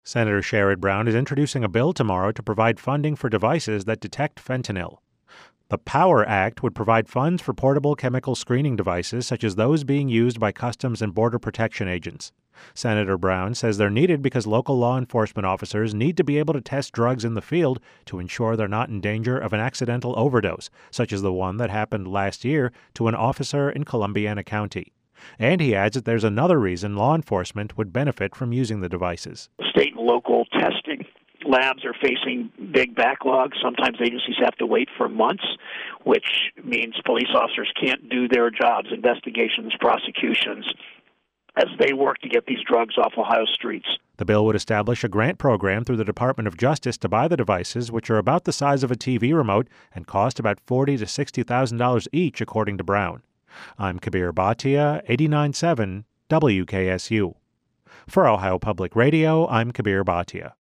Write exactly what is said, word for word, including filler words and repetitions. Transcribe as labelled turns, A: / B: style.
A: Senator Sherrod Brown is introducing a bill tomorrow to provide funding for devices that detect fentanyl. The POWER Act would provide funds for portable chemical screening devices such as those being used by Customs and Border Protection agents. Senator Brown says they're needed because local law enforcement officers need to be able to test drugs in the field to ensure they're not in danger of an accidental overdose, such as the one that happened last year to an officer in Columbiana County. And he adds that there's another reason law enforcement would benefit from using the devices.
B: State and local testing labs are facing big backlogs. Sometimes agencies have to wait for months, which means police officers can't do their jobs, investigations, prosecutions, as they work to get these drugs off Ohio streets.
A: The bill would establish a grant program through the Department of Justice to buy the devices, which are about the size of a T V remote and cost about forty thousand to sixty thousand dollars each, according to Brown. I'm Kabir Bhatia, eighty-nine point seven W K S U. For Ohio Public Radio, I'm Kabir Bhatia.